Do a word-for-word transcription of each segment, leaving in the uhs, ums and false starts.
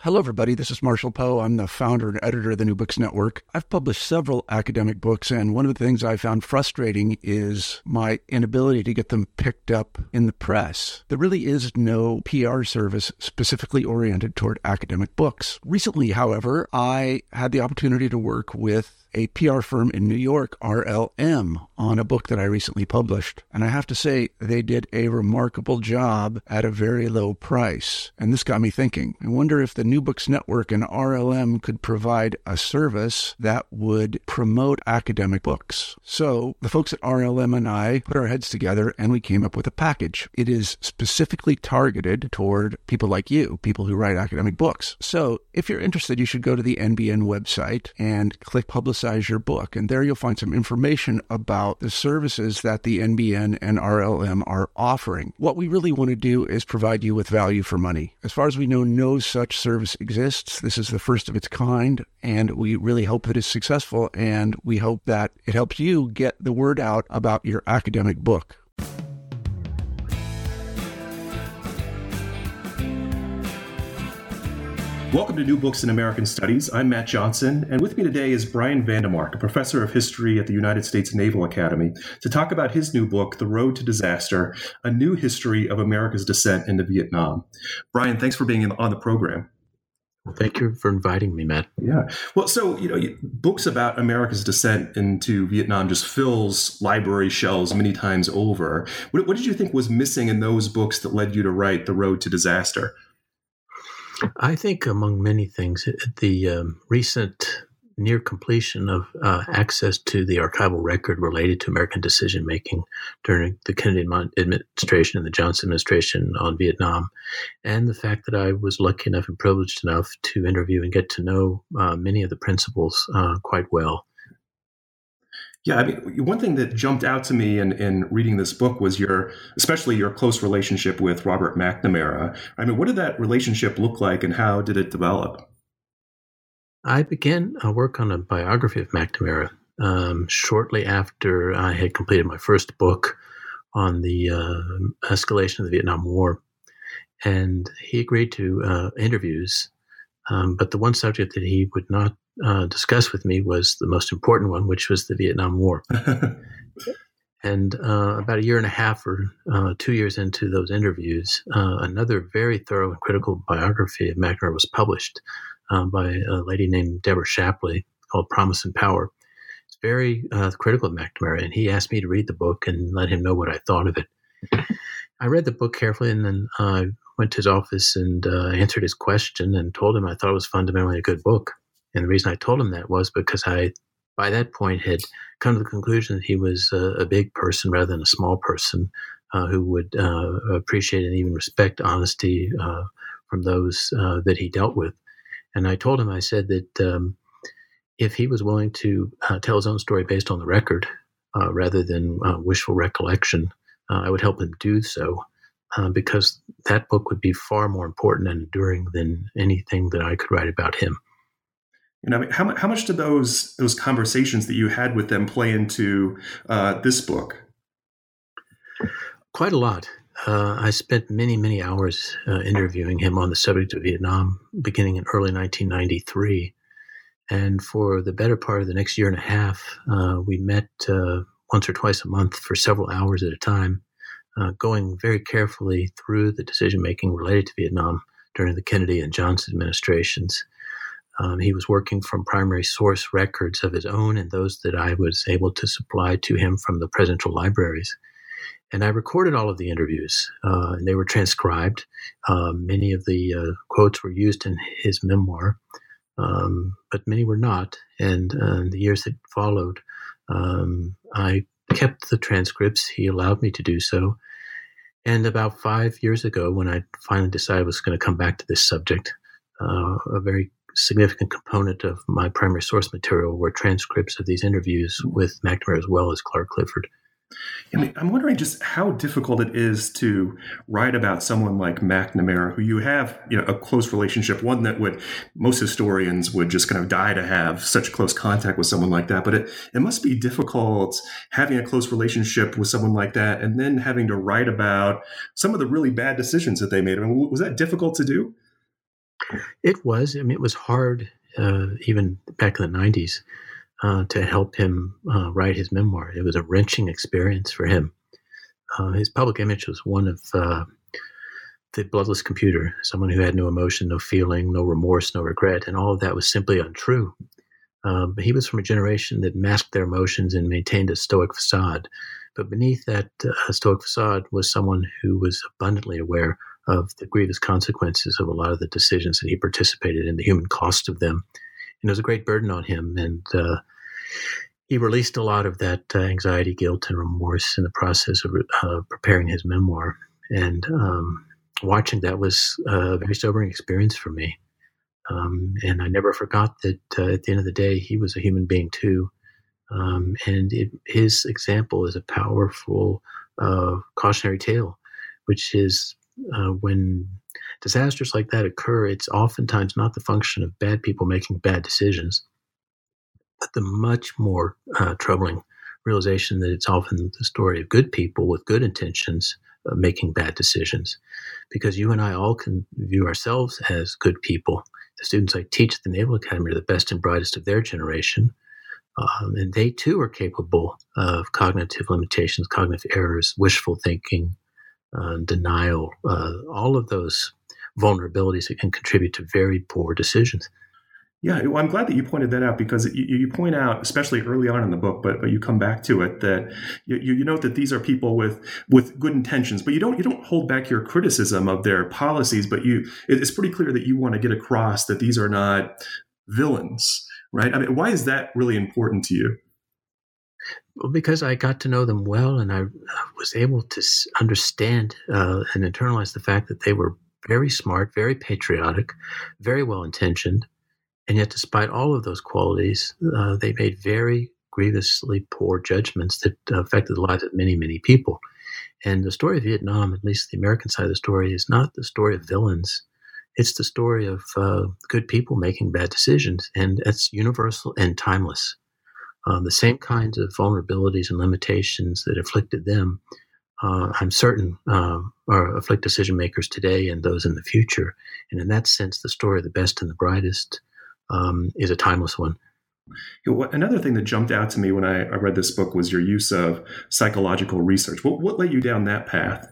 Hello, everybody. This is Marshall Poe. I'm the founder and editor of the New Books Network. I've published several academic books, and one of the things I found frustrating is my inability to get them picked up in the press. There really is no P R service specifically oriented toward academic books. Recently, however, I had the opportunity to work with a P R firm in New York, R L M, on a book that I recently published. And I have to say, they did a remarkable job at a very low price. And this got me thinking. I wonder if the New Books Network and R L M could provide a service that would promote academic books. So the folks at R L M and I put our heads together and we came up with a package. It is specifically targeted toward people like you, people who write academic books. So if you're interested, you should go to the N B N website and click Publicize Your Book. And there you'll find some information about the services that the N B N and R L M are offering. What we really want to do is provide you with value for money. As far as we know, no such service exists. This is the first of its kind, and we really hope that it's successful, and we hope that it helps you get the word out about your academic book. Welcome to New Books in American Studies. I'm Matt Johnson, and with me today is Brian Vandemark, a professor of history at the United States Naval Academy, to talk about his new book, The Road to Disaster, A New History of America's Descent into Vietnam. Brian, thanks for being on the program. Well, thank you for inviting me, Matt. Yeah. Well, so, you know, books about America's descent into Vietnam just fills library shelves many times over. What, what did you think was missing in those books that led you to write The Road to Disaster? I think, among many things, the um, recent near completion of uh, access to the archival record related to American decision-making during the Kennedy administration and the Johnson administration on Vietnam, and the fact that I was lucky enough and privileged enough to interview and get to know uh, many of the principals uh, quite well. Yeah, I mean, one thing that jumped out to me in, in reading this book was your, especially your close relationship with Robert McNamara. I mean, what did that relationship look like, and how did it develop? I began uh, work on a biography of McNamara um, shortly after I had completed my first book on the uh, escalation of the Vietnam War, and he agreed to uh, interviews. Um, but the one subject that he would not uh, discuss with me was the most important one, which was the Vietnam War. And uh, about a year and a half or uh, two years into those interviews, uh, another very thorough and critical biography of McNamara was published um, by a lady named Deborah Shapley called Promise and Power. It's very uh, critical of McNamara, and he asked me to read the book and let him know what I thought of it. I read the book carefully, and then I uh, went to his office and uh, answered his question and told him I thought it was fundamentally a good book. And the reason I told him that was because I, by that point, had come to the conclusion that he was a, a big person rather than a small person uh, who would uh, appreciate and even respect honesty uh, from those uh, that he dealt with. And I told him, I said that um, if he was willing to uh, tell his own story based on the record uh, rather than uh, wishful recollection, uh, I would help him do so. Uh, because that book would be far more important and enduring than anything that I could write about him. You know, I mean, how, how much did those those conversations that you had with them play into uh, this book? Quite a lot. Uh, I spent many, many hours uh, interviewing him on the subject of Vietnam, beginning in early nineteen ninety-three. And for the better part of the next year and a half, uh, we met uh, once or twice a month for several hours at a time, Uh, going very carefully through the decision-making related to Vietnam during the Kennedy and Johnson administrations. Um, he was working from primary source records of his own and those that I was able to supply to him from the presidential libraries. And I recorded all of the interviews, uh, and they were transcribed. Uh, many of the uh, quotes were used in his memoir, um, but many were not. And uh, in the years that followed, um, I kept the transcripts. He allowed me to do so. And about five years ago, when I finally decided I was going to come back to this subject, uh, a very significant component of my primary source material were transcripts of these interviews with McNamara as well as Clark Clifford. I mean, I'm wondering just how difficult it is to write about someone like McNamara, who you have, you know, a close relationship, one that would most historians would just kind of die to have such close contact with someone like that. But it, it must be difficult having a close relationship with someone like that and then having to write about some of the really bad decisions that they made. I mean, was that difficult to do? It was. I mean, it was hard, uh, even back in the nineties, uh, to help him uh, write his memoir. It was a wrenching experience for him. Uh, his public image was one of uh, the bloodless computer, someone who had no emotion, no feeling, no remorse, no regret, and all of that was simply untrue. Um, but he was from a generation that masked their emotions and maintained a stoic facade. But beneath that uh, stoic facade was someone who was abundantly aware of the grievous consequences of a lot of the decisions that he participated in, the human cost of them. And it was a great burden on him. And uh, he released a lot of that uh, anxiety, guilt, and remorse in the process of uh, preparing his memoir. And um, watching that was a very sobering experience for me. Um, and I never forgot that uh, at the end of the day, he was a human being too. Um, and it, his example is a powerful uh, cautionary tale, which is uh, when disasters like that occur, it's oftentimes not the function of bad people making bad decisions, but the much more uh, troubling realization that it's often the story of good people with good intentions uh, making bad decisions. Because you and I all can view ourselves as good people. The students I teach at the Naval Academy are the best and brightest of their generation. Um, and they too are capable of cognitive limitations, cognitive errors, wishful thinking, uh, denial, uh, all of those vulnerabilities that can contribute to very poor decisions. Yeah, well, I'm glad that you pointed that out, because you, you point out, especially early on in the book, but but you come back to it, that you, you note that these are people with with good intentions, but you don't you don't hold back your criticism of their policies, but you it's pretty clear that you want to get across that these are not villains, right? I mean, why is that really important to you? Well, because I got to know them well, and I was able to understand uh, and internalize the fact that they were very smart, very patriotic, very well-intentioned. And yet, despite all of those qualities, uh, they made very grievously poor judgments that uh, affected the lives of many, many people. And the story of Vietnam, at least the American side of the story, is not the story of villains. It's the story of uh, good people making bad decisions, and it's universal and timeless. Um, the same kinds of vulnerabilities and limitations that afflicted them, uh, I'm certain, uh, are afflict decision makers today and those in the future. And in that sense, the story of the best and the brightest Um, is a timeless one. Another thing that jumped out to me when I, I read this book was your use of psychological research. What, what led you down that path?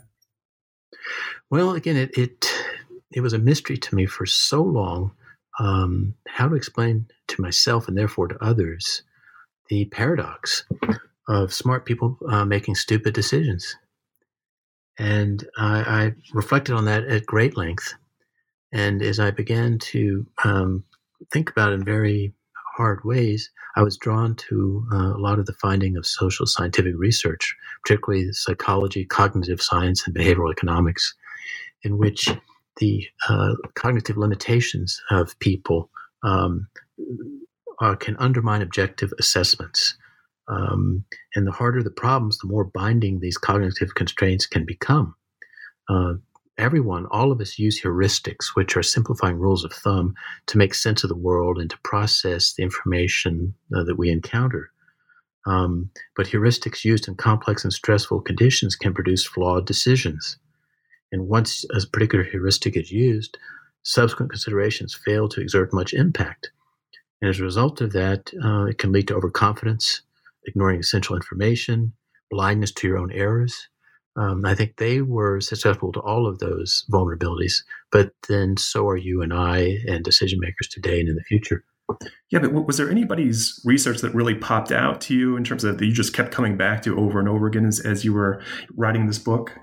Well, again, it it, it was a mystery to me for so long, um, how to explain to myself and therefore to others the paradox of smart people uh, making stupid decisions. And I, I reflected on that at great length. And as I began to um, think about it in very hard ways, I was drawn to uh, a lot of the finding of social scientific research, particularly psychology, cognitive science, and behavioral economics, in which the uh, cognitive limitations of people um, uh, can undermine objective assessments. Um, and the harder the problems, the more binding these cognitive constraints can become. Uh, everyone, all of us use heuristics, which are simplifying rules of thumb to make sense of the world and to process the information uh, that we encounter. Um, but heuristics used in complex and stressful conditions can produce flawed decisions. And once a particular heuristic is used, subsequent considerations fail to exert much impact. And as a result of that, uh, it can lead to overconfidence, ignoring essential information, blindness to your own errors. Um, I think they were susceptible to all of those vulnerabilities, but then so are you and I and decision makers today and in the future. Yeah, but was there anybody's research that really popped out to you in terms of that you just kept coming back to over and over again as, as you were writing this book?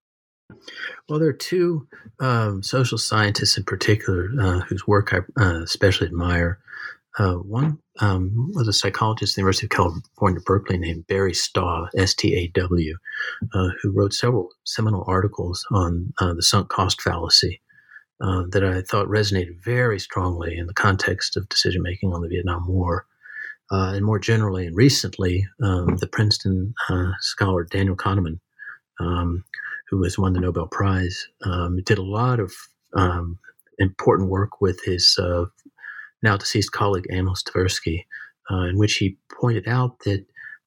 Well, there are two um, social scientists in particular uh, whose work I uh, especially admire. Uh, one um, was a psychologist at the University of California, Berkeley, named Barry Staw, S T A W, uh, who wrote several seminal articles on uh, the sunk cost fallacy uh, that I thought resonated very strongly in the context of decision-making on the Vietnam War. Uh, and more generally and recently, um, the Princeton uh, scholar Daniel Kahneman, um, who has won the Nobel Prize, um, did a lot of um, important work with his uh, now deceased colleague Amos Tversky, uh, in which he pointed out that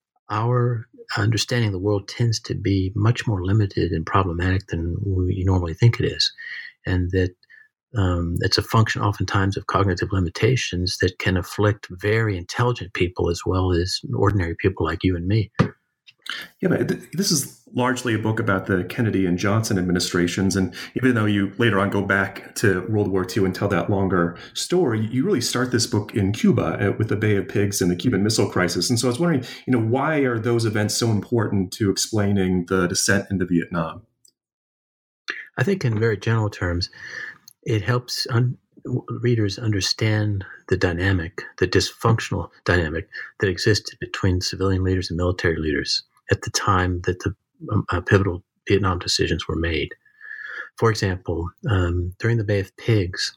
our understanding of the world tends to be much more limited and problematic than we normally think it is, and that Um, it's a function oftentimes of cognitive limitations that can afflict very intelligent people as well as ordinary people like you and me. Yeah, but th- this is largely a book about the Kennedy and Johnson administrations. And even though you later on go back to World War Two and tell that longer story, you really start this book in Cuba uh, with the Bay of Pigs and the Cuban Missile Crisis. And so I was wondering, you know, why are those events so important to explaining the descent into Vietnam? I think in very general terms, it helps un- readers understand the dynamic, the dysfunctional dynamic that existed between civilian leaders and military leaders at the time that the um, uh, pivotal Vietnam decisions were made. For example, um, during the Bay of Pigs,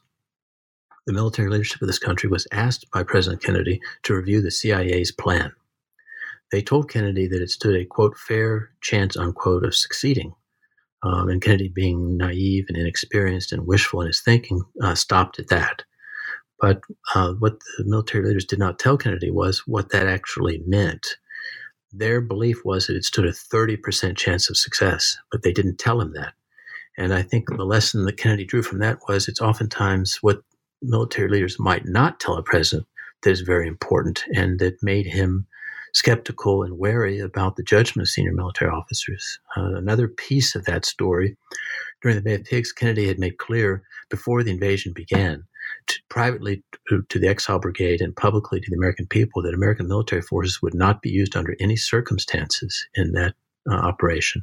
the military leadership of this country was asked by President Kennedy to review the C I A's plan. They told Kennedy that it stood a, quote, fair chance, unquote, of succeeding. Um, and Kennedy, being naive and inexperienced and wishful in his thinking, uh, stopped at that. But uh, what the military leaders did not tell Kennedy was what that actually meant. Their belief was that it stood a thirty percent chance of success, but they didn't tell him that. And I think the lesson that Kennedy drew from that was it's oftentimes what military leaders might not tell a president that is very important, and that made him skeptical and wary about the judgment of senior military officers. Uh, another piece of that story, during the Bay of Pigs, Kennedy had made clear before the invasion began, to, privately to, to the Exile Brigade and publicly to the American people, that American military forces would not be used under any circumstances in that uh, operation.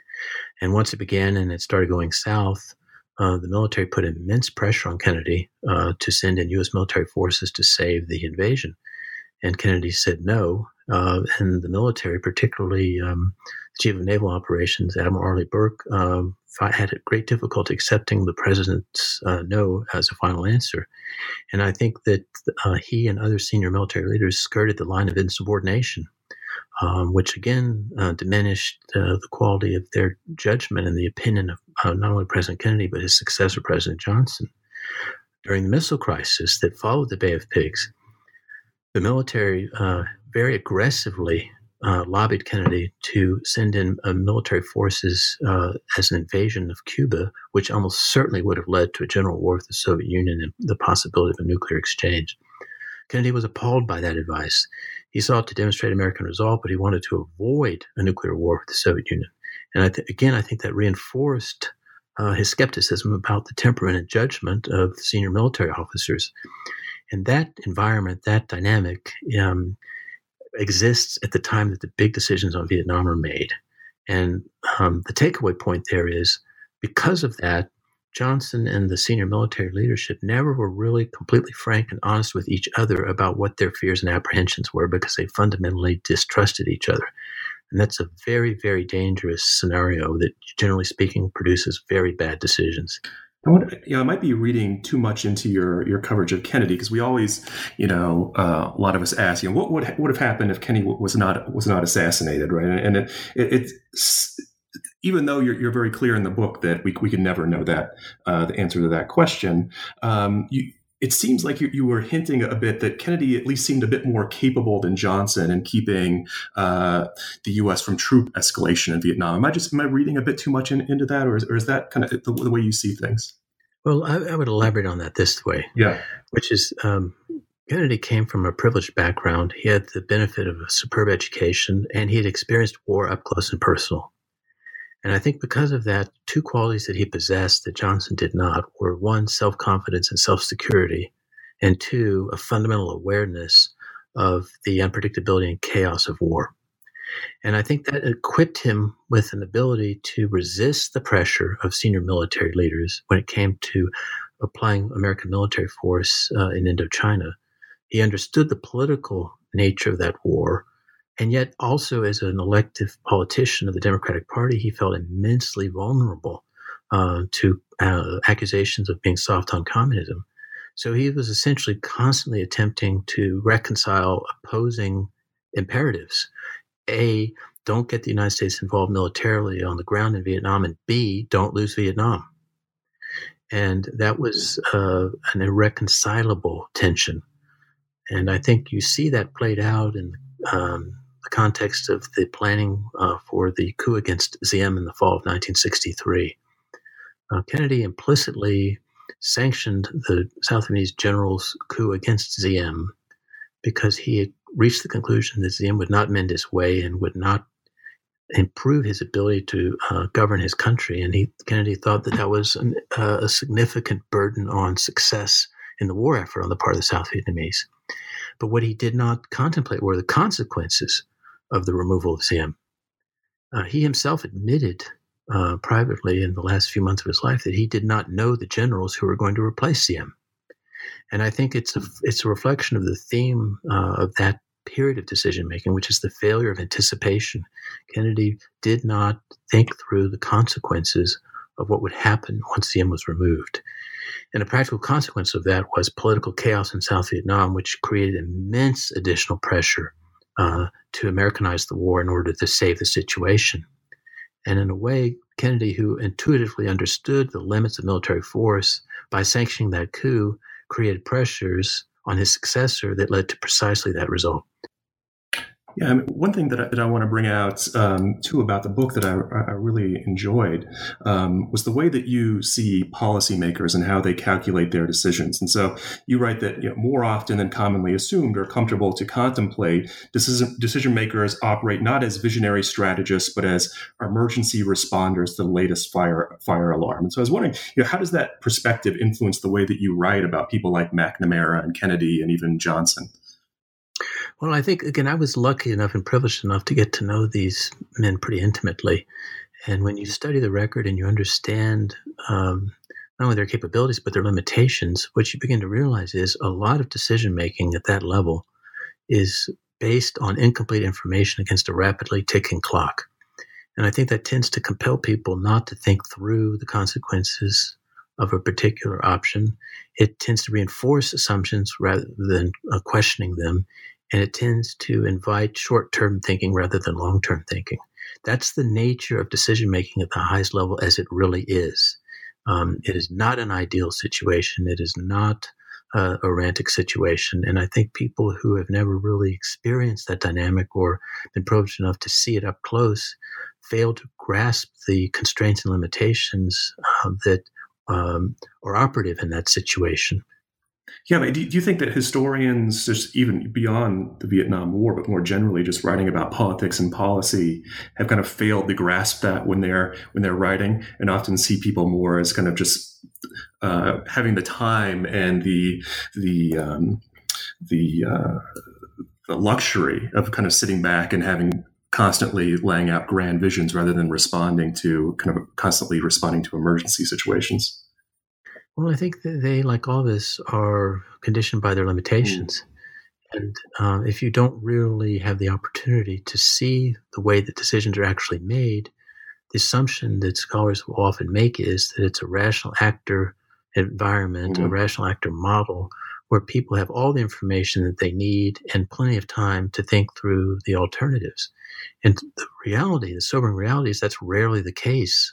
And once it began and it started going south, uh, the military put immense pressure on Kennedy uh, to send in U S military forces to save the invasion. And Kennedy said no. Uh, and the military, particularly um, the Chief of Naval Operations, Admiral Arleigh Burke, um, had great difficulty accepting the president's uh, no as a final answer. And I think that uh, he and other senior military leaders skirted the line of insubordination, um, which again uh, diminished uh, the quality of their judgment and the opinion of uh, not only President Kennedy, but his successor, President Johnson. During the missile crisis that followed the Bay of Pigs, the military uh, very aggressively uh, lobbied Kennedy to send in uh, military forces uh, as an invasion of Cuba, which almost certainly would have led to a general war with the Soviet Union and the possibility of a nuclear exchange. Kennedy was appalled by that advice. He sought to demonstrate American resolve, but he wanted to avoid a nuclear war with the Soviet Union. And I th- again, I think that reinforced uh, his skepticism about the temperament and judgment of senior military officers. And that environment, that dynamic, um, exists at the time that the big decisions on Vietnam are made. And um, the takeaway point there is, because of that, Johnson and the senior military leadership never were really completely frank and honest with each other about what their fears and apprehensions were, because they fundamentally distrusted each other. And that's a very, very dangerous scenario that, generally speaking, produces very bad decisions. I wonder, you know, I might be reading too much into your, your coverage of Kennedy, because we always, you know, uh, a lot of us ask, you know, what would would have happened if Kennedy was not was not assassinated, right? And it, it, it's even though you're you're very clear in the book that we we can never know that uh, the answer to that question, um, you. It seems like you, you were hinting a bit that Kennedy at least seemed a bit more capable than Johnson in keeping uh, the U S from troop escalation in Vietnam. Am I just am I reading a bit too much in, into that, or is, or is that kind of the, the way you see things? Well, I, I would elaborate on that this way. Yeah, which is um, Kennedy came from a privileged background. He had the benefit of a superb education, and he had experienced war up close and personal. And I think because of that, two qualities that he possessed that Johnson did not were, one, self-confidence and self-security, and two, a fundamental awareness of the unpredictability and chaos of war. And I think that equipped him with an ability to resist the pressure of senior military leaders when it came to applying American military force uh, in Indochina. He understood the political nature of that war. And yet also, as an elective politician of the Democratic Party, he felt immensely vulnerable uh, to uh, accusations of being soft on communism. So he was essentially constantly attempting to reconcile opposing imperatives. A, don't get the United States involved militarily on the ground in Vietnam, and B, don't lose Vietnam. And that was uh, an irreconcilable tension. And I think you see that played out in um, the context of the planning uh, for the coup against Diem in the fall of nineteen sixty-three. Uh, Kennedy implicitly sanctioned the South Vietnamese general's coup against Diem because he had reached the conclusion that Diem would not mend his way and would not improve his ability to uh, govern his country. And he, Kennedy thought that that was an, uh, a significant burden on success in the war effort on the part of the South Vietnamese. But what he did not contemplate were the consequences of the removal of Diem. Uh, he himself admitted uh, privately in the last few months of his life that he did not know the generals who were going to replace Diem. And I think it's a, it's a reflection of the theme uh, of that period of decision-making, which is the failure of anticipation. Kennedy did not think through the consequences of what would happen once Diem was removed. And a practical consequence of that was political chaos in South Vietnam, which created immense additional pressure uh, to Americanize the war in order to save the situation. And in a way, Kennedy, who intuitively understood the limits of military force, by sanctioning that coup, created pressures on his successor that led to precisely that result. Yeah, I mean, one thing that I, that I want to bring out um, too about the book that I, I really enjoyed um, was the way that you see policymakers and how they calculate their decisions. And so you write that, you know, more often than commonly assumed or comfortable to contemplate, decision, decision makers operate not as visionary strategists, but as emergency responders to the latest fire fire alarm. And so I was wondering, you know, how does that perspective influence the way that you write about people like McNamara and Kennedy and even Johnson? Well, I think, again, I was lucky enough and privileged enough to get to know these men pretty intimately. And when you study the record and you understand um, not only their capabilities, but their limitations, what you begin to realize is a lot of decision-making at that level is based on incomplete information against a rapidly ticking clock. And I think that tends to compel people not to think through the consequences of a particular option. It tends to reinforce assumptions rather than uh, questioning them. And it tends to invite short-term thinking rather than long-term thinking. That's the nature of decision-making at the highest level as it really is. Um, it is not an ideal situation. It is not uh, a romantic situation. And I think people who have never really experienced that dynamic or been privileged enough to see it up close fail to grasp the constraints and limitations uh, that um, are operative in that situation. Yeah, but do you think that historians, just even beyond the Vietnam War, but more generally, just writing about politics and policy, have kind of failed to grasp that when they're when they're writing, and often see people more as kind of just uh, having the time and the the um, the, uh, the luxury of kind of sitting back and having constantly laying out grand visions rather than responding to kind of constantly responding to emergency situations? Well, I think that they, like all of us, are conditioned by their limitations. Mm. And um, if you don't really have the opportunity to see the way that decisions are actually made, the assumption that scholars will often make is that it's a rational actor environment, mm. a rational actor model, where people have all the information that they need and plenty of time to think through the alternatives. And the reality, the sobering reality, is that's rarely the case.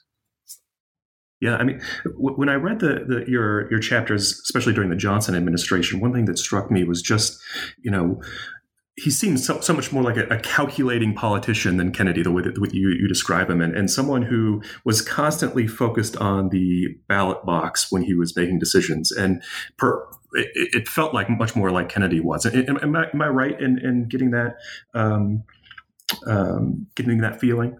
Yeah, I mean, w- when I read the, the your your chapters, especially during the Johnson administration, one thing that struck me was just, you know, he seems so, so much more like a, a calculating politician than Kennedy, the way that you, you describe him, and, and someone who was constantly focused on the ballot box when he was making decisions. And per, it, it felt like much more like Kennedy was. Am, am, I, am I right in, in getting that um, um, getting that feeling?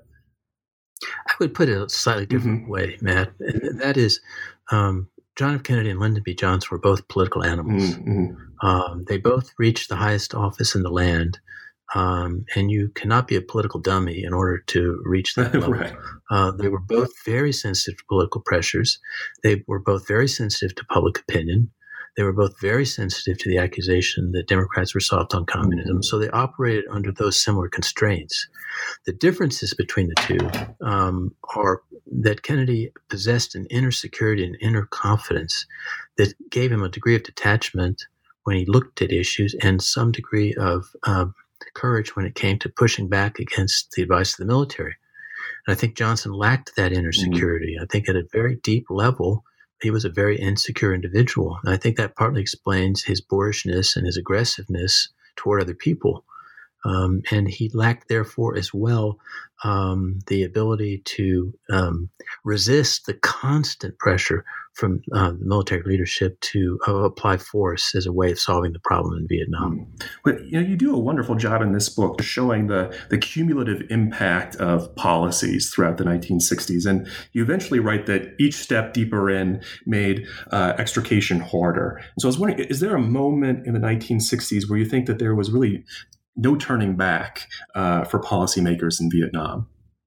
I would put it a slightly different mm-hmm. way, Matt. And that is, um, John F. Kennedy and Lyndon B. Johnson were both political animals. Mm-hmm. Um, they both reached the highest office in the land, um, and you cannot be a political dummy in order to reach that level. Right. Uh, they were both very sensitive to political pressures. They were both very sensitive to public opinion. They were both very sensitive to the accusation that Democrats were soft on communism. Mm-hmm. So they operated under those similar constraints. The differences between the two um, are that Kennedy possessed an inner security and inner confidence that gave him a degree of detachment when he looked at issues and some degree of uh, courage when it came to pushing back against the advice of the military. And I think Johnson lacked that inner security. Mm-hmm. I think at a very deep level, he was a very insecure individual. And I think that partly explains his boorishness and his aggressiveness toward other people. Um, and he lacked, therefore, as well, um, the ability to um, resist the constant pressure from uh, the military leadership to uh, apply force as a way of solving the problem in Vietnam. But you know, you do a wonderful job in this book showing the the cumulative impact of policies throughout the nineteen sixties, and you eventually write that each step deeper in made uh, extrication harder. And so I was wondering, is there a moment in the nineteen sixties where you think that there was really no turning back uh, for policymakers in Vietnam?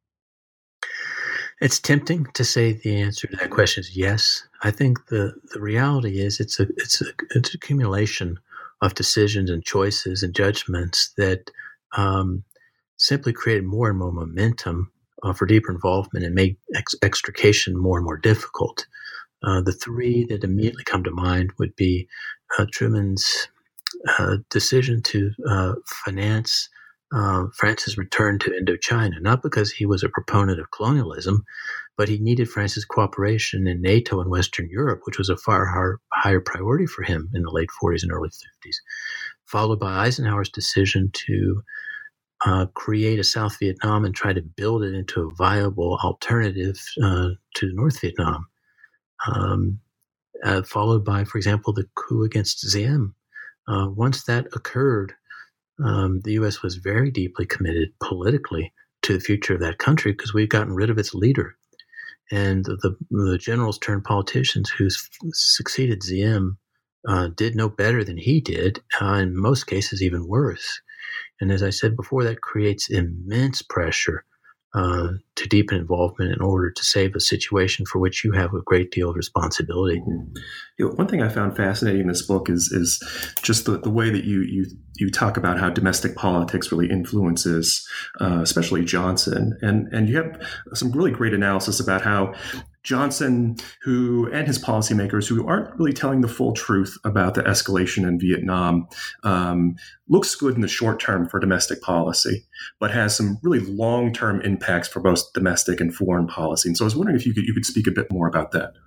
It's tempting to say the answer to that question is yes. I think the, the reality is it's a it's a it's an accumulation of decisions and choices and judgments that um, simply created more and more momentum uh, for deeper involvement and made ex- extrication more and more difficult. Uh, the three that immediately come to mind would be uh, Truman's uh, decision to uh, finance Uh, France's return to Indochina, not because he was a proponent of colonialism, but he needed France's cooperation in NATO and Western Europe, which was a far higher, higher priority for him in the late forties and early fifties, followed by Eisenhower's decision to uh, create a South Vietnam and try to build it into a viable alternative uh, to North Vietnam, um, uh, followed by, for example, the coup against Diem. Uh, once that occurred, Um, the U S was very deeply committed politically to the future of that country because we'd gotten rid of its leader. And the, the generals turned politicians who succeeded Diem uh, did no better than he did, uh, in most cases even worse. And as I said before, that creates immense pressure uh, to deepen involvement in order to save a situation for which you have a great deal of responsibility. Mm-hmm. You know, one thing I found fascinating in this book is is just the, the way that you you you talk about how domestic politics really influences, uh, especially Johnson, and and you have some really great analysis about how Johnson, who and his policymakers who aren't really telling the full truth about the escalation in Vietnam, um, looks good in the short term for domestic policy, but has some really long-term impacts for both domestic and foreign policy. And so I was wondering if you could you could speak a bit more about that.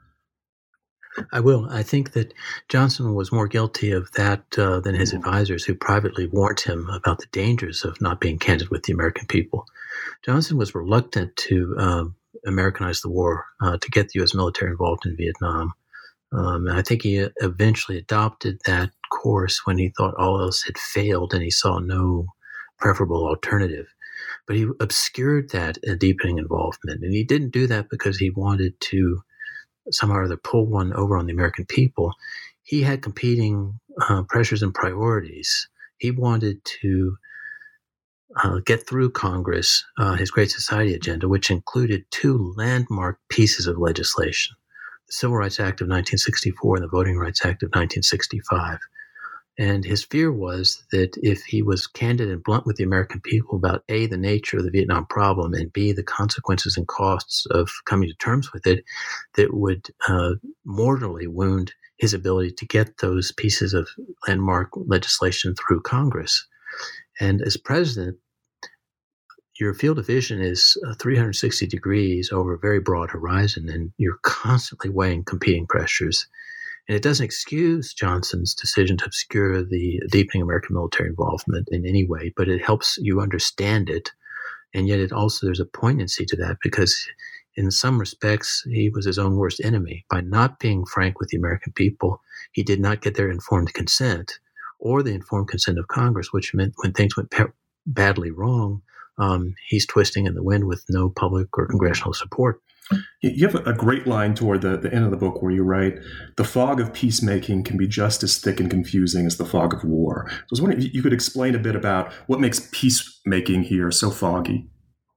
I will. I think that Johnson was more guilty of that uh, than his advisors, who privately warned him about the dangers of not being candid with the American people. Johnson was reluctant to um, Americanize the war, uh, to get the U S military involved in Vietnam. Um, and I think he eventually adopted that course when he thought all else had failed and he saw no preferable alternative. But he obscured that uh, deepening involvement. And he didn't do that because he wanted to somehow or other pull one over on the American people. He had competing uh, pressures and priorities. He wanted to uh, get through Congress uh, his Great Society agenda, which included two landmark pieces of legislation, the Civil Rights Act of nineteen sixty-four and the Voting Rights Act of nineteen sixty-five. And his fear was that if he was candid and blunt with the American people about A, the nature of the Vietnam problem, and B, the consequences and costs of coming to terms with it, that would uh, mortally wound his ability to get those pieces of landmark legislation through Congress. And as president, your field of vision is uh, three hundred sixty degrees over a very broad horizon, and you're constantly weighing competing pressures. And it doesn't excuse Johnson's decision to obscure the deepening American military involvement in any way, but it helps you understand it. And yet it also, there's a poignancy to that because in some respects, he was his own worst enemy. By not being frank with the American people, he did not get their informed consent or the informed consent of Congress, which meant when things went pe- badly wrong, um, he's twisting in the wind with no public or congressional support. You have a great line toward the, the end of the book where you write, "The fog of peacemaking can be just as thick and confusing as the fog of war." So I was wondering if you could explain a bit about what makes peacemaking here so foggy.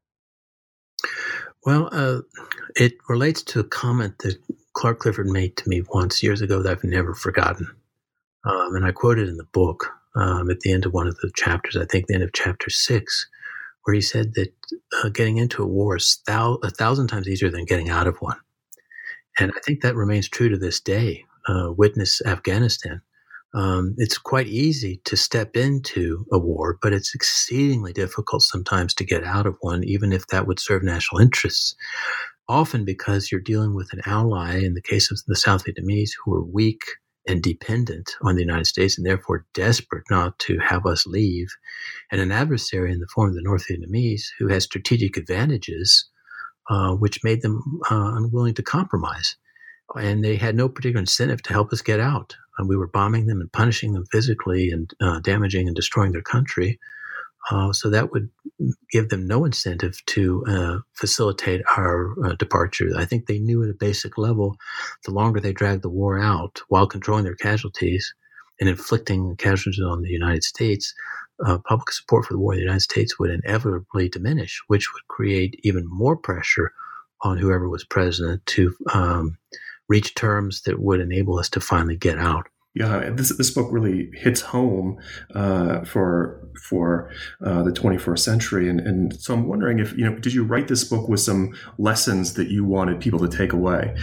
Well, uh, it relates to a comment that Clark Clifford made to me once years ago that I've never forgotten. Um, and I quoted in the book um, at the end of one of the chapters, I think the end of chapter six, where he said that uh, getting into a war is thou- a thousand times easier than getting out of one. And I think that remains true to this day. Uh, witness Afghanistan. Um, it's quite easy to step into a war, but it's exceedingly difficult sometimes to get out of one, even if that would serve national interests. Often because you're dealing with an ally, in the case of the South Vietnamese, who are weak and dependent on the United States and therefore desperate not to have us leave, and an adversary in the form of the North Vietnamese who has strategic advantages, uh, which made them uh, unwilling to compromise. and they had no particular incentive to help us get out. And we were bombing them and punishing them physically and uh, damaging and destroying their country. Uh, so that would give them no incentive to uh, facilitate our uh, departure. I think they knew at a basic level, the longer they dragged the war out while controlling their casualties and inflicting casualties on the United States, uh, public support for the war in the United States would inevitably diminish, which would create even more pressure on whoever was president to um, reach terms that would enable us to finally get out. Yeah, this this book really hits home uh, for for uh, the twenty-first century, and and so I'm wondering if you know, did you write this book with some lessons that you wanted people to take away?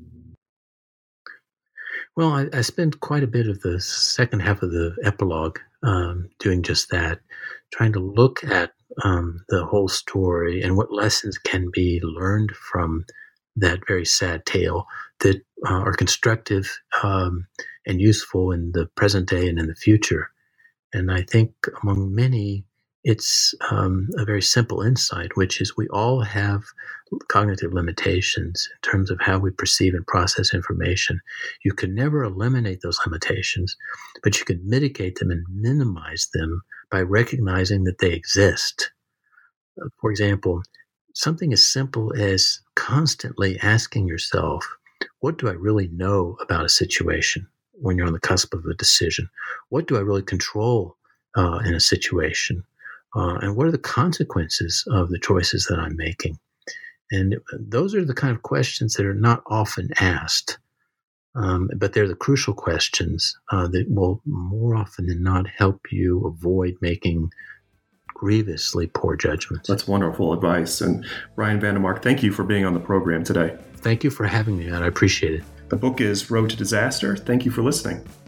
Well, I, I spent quite a bit of the second half of the epilogue um, doing just that, trying to look at um, the whole story and what lessons can be learned from that very sad tale that uh, are constructive um, and useful in the present day and in the future. And I think among many, it's um, a very simple insight, which is we all have cognitive limitations in terms of how we perceive and process information. You can never eliminate those limitations, but you can mitigate them and minimize them by recognizing that they exist. Uh, for example, something as simple as constantly asking yourself, what do I really know about a situation when you're on the cusp of a decision? What do I really control uh, in a situation? Uh, and what are the consequences of the choices that I'm making? And those are the kind of questions that are not often asked, um, but they're the crucial questions uh, that will more often than not help you avoid making grievously poor judgments. That's wonderful advice. And Brian Vandermark, thank you for being on the program today. Thank you for having me, and I appreciate it. The book is Road to Disaster. Thank you for listening.